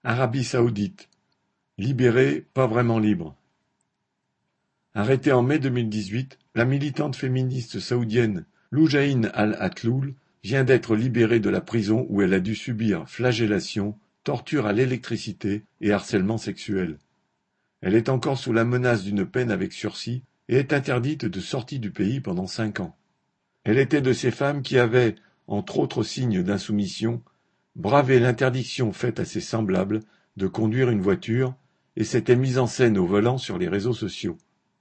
Arabie Saoudite: libérée, pas vraiment libre. Arrêtée en mai 2018, la militante féministe saoudienne Loujaïn Al-Atloul vient d'être libérée de la prison où elle a dû subir flagellation, torture à l'électricité et harcèlement sexuel. Elle est encore sous la menace d'une peine avec sursis et est interdite de sortie du pays pendant 5 ans. Elle était de ces femmes qui avaient, entre autres signes d'insoumission, bravé l'interdiction faite à ses semblables de conduire une voiture et s'était mise en scène au volant sur les réseaux sociaux.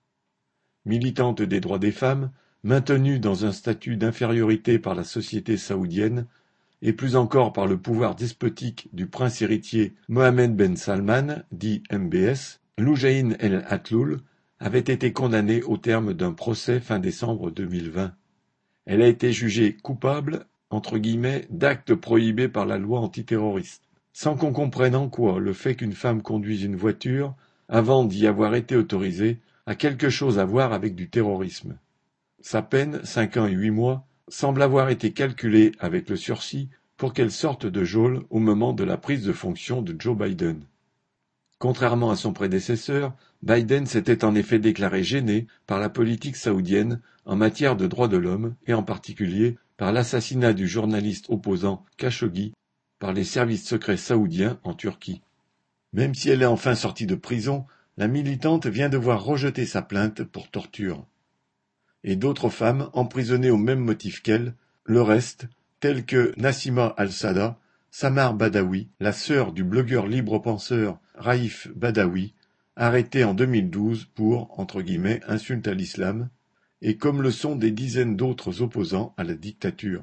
Militante des droits des femmes, maintenue dans un statut d'infériorité par la société saoudienne, et plus encore par le pouvoir despotique du prince héritier Mohammed Ben Salman, dit MBS, Loujaïn El Atloul avait été condamnée au terme d'un procès fin décembre 2020. Elle a été jugée coupable entre guillemets, d'actes prohibés par la loi antiterroriste, sans qu'on comprenne en quoi le fait qu'une femme conduise une voiture, avant d'y avoir été autorisée, a quelque chose à voir avec du terrorisme. Sa peine, 5 ans et 8 mois, semble avoir été calculée avec le sursis pour qu'elle sorte de geôle au moment de la prise de fonction de Joe Biden. Contrairement à son prédécesseur, Biden s'était en effet déclaré gêné par la politique saoudienne en matière de droits de l'homme et en particulier par l'assassinat du journaliste opposant Khashoggi par les services secrets saoudiens en Turquie. Même si elle est enfin sortie de prison, la militante vient de voir rejeter sa plainte pour torture. Et d'autres femmes emprisonnées au même motif qu'elle le restent, telles que Nassima Al-Sada, Samar Badawi, la sœur du blogueur libre-penseur Raïf Badawi, arrêtée en 2012 pour « insulte à l'islam », et comme le sont des dizaines d'autres opposants à la dictature.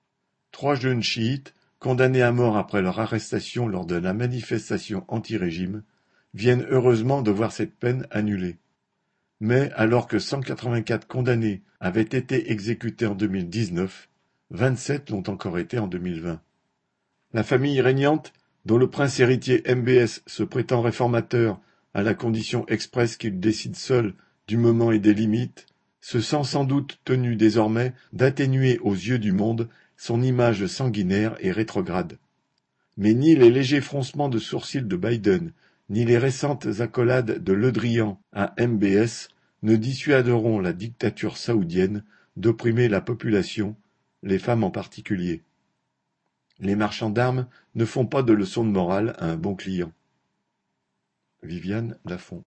3 jeunes chiites, condamnés à mort après leur arrestation lors de la manifestation anti-régime, viennent heureusement de voir cette peine annulée. Mais alors que 184 condamnés avaient été exécutés en 2019, 27 l'ont encore été en 2020. La famille régnante, dont le prince héritier MBS se prétend réformateur à la condition expresse qu'il décide seul du moment et des limites, se sent sans doute tenu désormais d'atténuer aux yeux du monde son image sanguinaire et rétrograde. Mais ni les légers froncements de sourcils de Biden, ni les récentes accolades de Le Drian à MBS ne dissuaderont la dictature saoudienne d'opprimer la population, les femmes en particulier. Les marchands d'armes ne font pas de leçons de morale à un bon client. Viviane Lafont.